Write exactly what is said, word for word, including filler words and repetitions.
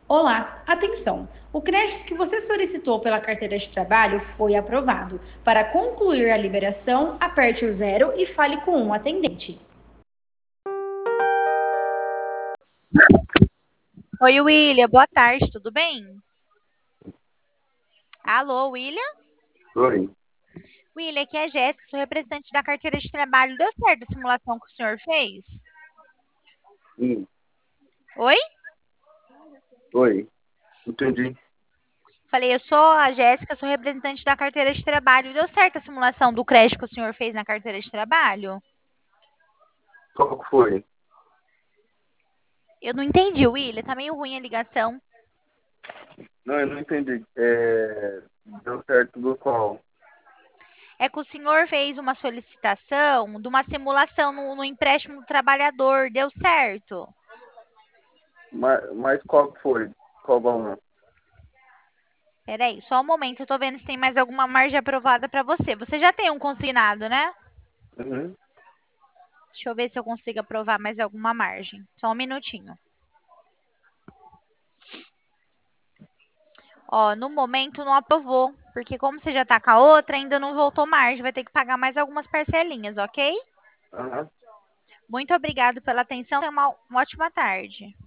Olá, atenção! O crédito que você solicitou pela carteira de trabalho foi aprovado. Para concluir a liberação, aperte o zero e fale com um atendente. Oi, William, boa tarde, tudo bem? Alô, William? Oi, William, aqui é a Jéssica, sou representante da carteira de trabalho. Deu certo a simulação que o senhor fez? sim, Oi? oi, entendi. Falei, eu sou a Jéssica, sou representante da carteira de trabalho. Deu certo a simulação do crédito que o senhor fez na carteira de trabalho? Qual que foi? Eu não entendi, William, tá meio ruim a ligação. Não, eu não entendi. É, deu certo do qual? É que o senhor fez uma solicitação de uma simulação no, no empréstimo do trabalhador. Deu certo? Mas, mas qual que foi? Qual valor? Peraí, só um momento, eu tô vendo se tem mais alguma margem aprovada para você. Você já tem um consignado, né? Uhum. Deixa eu ver se eu consigo aprovar mais alguma margem. Só um minutinho. Ó, no momento não aprovou, porque como você já tá com a outra, ainda não voltou margem, vai ter que pagar mais algumas parcelinhas, ok? Aham. Muito obrigado pela atenção. Tenha uma uma ótima tarde.